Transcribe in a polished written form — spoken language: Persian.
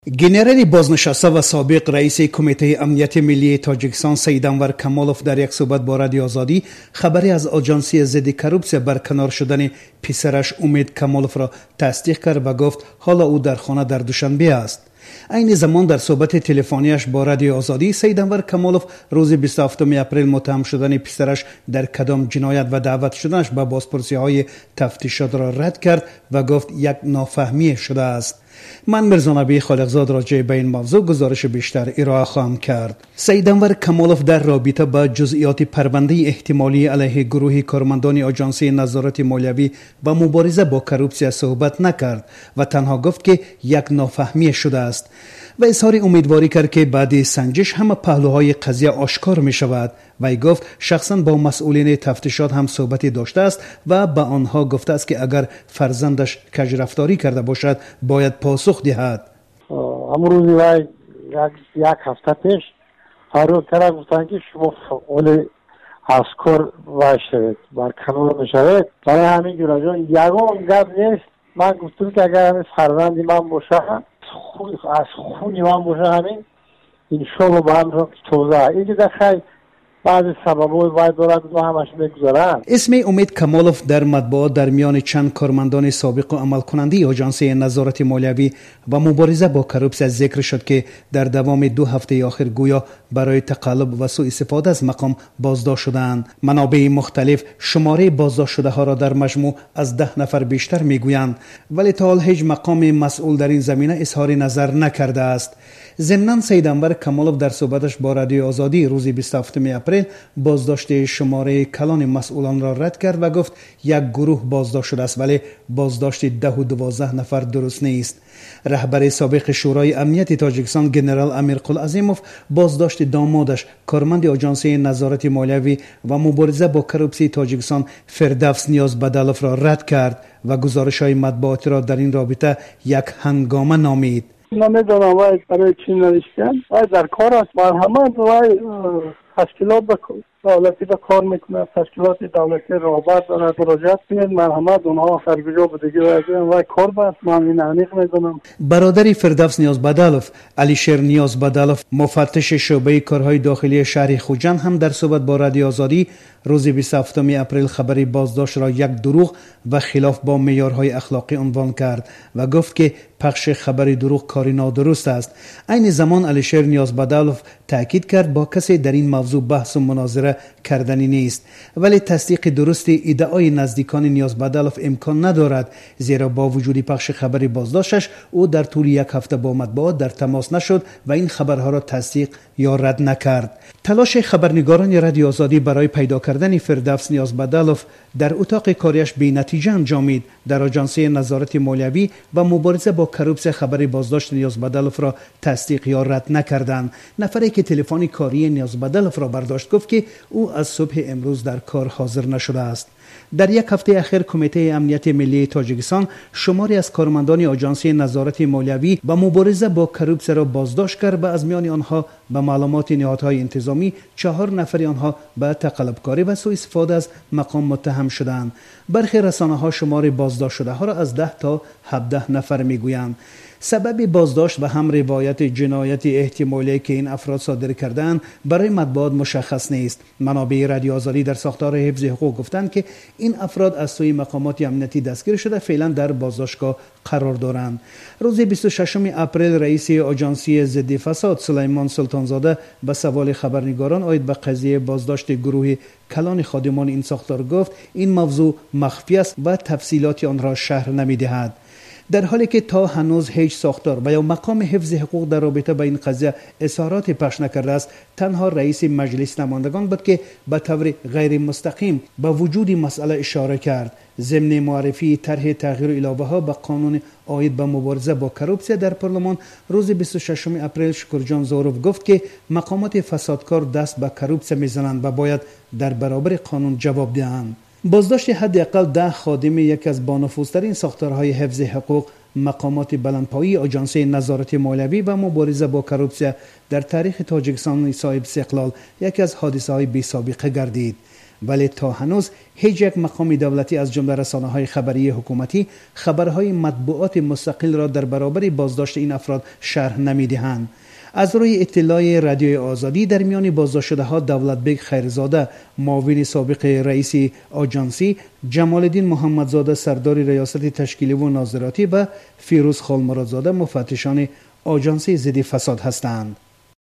گنرال بازنشسته و سابق رئیس کمیته امنیت ملی تاجیکستان سید انور کمالوف در یک صحبت با رادیو آزادی خبری از آژانسی ضد کروپسیا برکنار شدن پسرش امید کمالوف را تصدیق کرد و گفت حالا او در خانه در دوشنبه است. این زمان در صحبت تلفنیش با رادیو آزادی سید انور کمالوف روز 27 اپریل متهم شدن پسرش در کدام جنایت و دعوت شدنش به بازپرسی‌های تفتیشات را رد کرد و گفت یک نافهمی شده است. من مرزا نبی خالقزاد راجع به این موضوع گزارش بیشتر ارائه خواهم کرد. سید انور کمالوف در رابطه با جزئیات پرونده احتمالی علیه گروه کارمندان آژانسی نظارت مالیوی و مبارزه با کروپسیا صحبت نکرد و تنها گفت که یک نافهمی شده است و اظهار امیدواری کرد که بعد سنجش همه پهلوهای قضیه آشکار می شود. وی گفت شخصا با مسئولین تفتیشات هم صحبتی داشته است و به آنها گفته است که اگر فرزندش کژرفتاری کرده باشد باید پاسخ دهد. امروز وی یک هفته پیش فاروق کرد گفتند که شما فعال از کار وای شوید برکنار بشوید. برای همین جوراجان یگان گپ نیست. من گفتم که اگر همین فرزند من باشه از خونی من باشه همین انشالله با هم توضیح اینکه در خیلی بعضی سبب‌های وای دارد و همش میگذارند. اسم امید کمالوف در مطبوعات در میان چند کارمندان سابق و عمل کننده آژانسی نظارت مالیوی و مبارزه با کروپسیا ذکر شد که در دوام 2 هفته آخر گویا برای تقلب و سوء استفاده از مقام بازداشت شدند. منابع مختلف شماره بازداشت شده ها را در مجموع از 10 نفر بیشتر میگویند، ولی تا حال هیچ مقام مسئول در این زمینه اظهار نظر نکرده است. ضمناً سید انور کمالوف در صحبتش با رادیو آزادی روز 27 اپریل بازداشت شماره کلان مسئولان را رد کرد و گفت یک گروه بازداشت شده است ولی بازداشت 10 و 12 نفر درست نیست. رهبر سابق شورای امنیت تاجیکستان گنرال امیرقل عظیموف بازداشت دامادش کارمند آژانسی نظارت مالیوی و مبارزه با کروپسیا تاجیکستان فردوس نیازبدالوف را رد کرد و گزارش‌های مطبوعاتی را در این رابطه یک هنگامه نامید. من میدونم وای برای چی نوشتن وای در کار است مرحمت وای تشکیلات دولتی به کار میکنه تشکیلات دولتی رهبر داره مراجعت کنید مرحمت اونها سرگوجا بودگی وای کار بست من این عمیق میدونم. برادر فردوس نیازبدالوف علیشیر نیازبدالوف مفتش شعبه کارهای داخلی شهر خوجند هم در صحبت با رادیو آزادی روز 27 اپریل خبری بازداشت را یک دروغ و خلاف با معیارهای اخلاقی عنوان کرد و گفت که پخش خبری دروغ کاری نادرست است. این زمان علیشیر نیازبدالوف تاکید کرد با کسی در این موضوع بحث و مناظره کردنی نیست، ولی تصدیق درست ادعای نزدیکان نیازبدالوف امکان ندارد، زیرا با وجود پخش خبری بازداشتش او در طول یک هفته با مطبوعات در تماس نشد و این خبرها را تصدیق یا رد نکرد. تلاش خبرنگاران رادیو آزادی برای پیدا کردن فردوس نیازبدالوف در اتاق کاریش بی نتیجه انجامید. در آژانسی نظارت مالیوی و مبارزه با کروپسیا خبر بازداشت نیازبدالوف را تصدیق یا رد نکردند. نفری که تلفن کاری نیازبدالوف را برداشت گفت که او از صبح امروز در کار حاضر نشده است. در یک هفته اخیر کمیته امنیت ملی تاجیکستان شماری از کارمندان آژانسی نظارت مالیوی و مبارزه با کروپسیا را بازداشت کرد و از میان آنها به معلومات نهادهای انتظامی 4 نفر آنها به تقلبکاری و سوء استفاده از مقام متهم شدند. برخی رسانه‌ها شمار بازداشت شده ها را از 10 تا 17 نفر میگویند. سبب بازداشت و هم روایت جنایت احتمالی که این افراد صادر کردند برای مطبوعات مشخص نیست. منابع رادیو آزادی در ساختار حفظ حقوق گفتند که این افراد از سوی مقامات امنیتی دستگیر شده فعلا در بازداشتگاه قرار دارند. روز 26 اپریل رئیس آژانسی ضد فساد سلیمان سلطانزاده به سوال خبرنگاران عاید به قضیه بازداشت گروه کلان خادمان این ساختار گفت این موضوع مخفی است و تفصیلات آن را شرح نمی‌دهد. در حالی که تا هنوز هیچ ساختار و یا مقام حفظ حقوق در رابطه با این قضیه اظهارات پخش نکرده است، تنها رئیس مجلس نمایندگان بود که به طور غیر مستقیم به وجود مسئله اشاره کرد. ضمن معرفی طرح تغییر علاوه ها به قانون عاید به مبارزه با کروپسیا در پارلمان روز 26 اپریل شکرجان زاروف گفت که مقامات فسادکار دست به کروپسیا میزنند و باید در برابر قانون جواب دهند. بازداشت حداقل 10 خادم یک از بانفوذترین ساختارهای حفظ حقوق مقامات بلندپایه آژانسی نظارت مالیوی و مبارزه با کروپسیا در تاریخ تاجیکستان صاحب استقلال یک از حادثه‌های بی سابقه گردید. ولی تا هنوز هیچ یک مقام دولتی از جمله رسانه‌های خبری حکومتی خبرهای مطبوعات مستقل را در برابر بازداشت این افراد شرح نمی‌دهند. از روی اطلاع رادیوی آزادی در میان بازداشت شده ها دولتبگ خیرزاده معاون سابق رئیس آژانسی، جمال الدین محمدزاده سردار ریاست تشکیلی و ناظراتی و فیروز خالمرادزاده مفتشان آژانس ضد فساد هستند.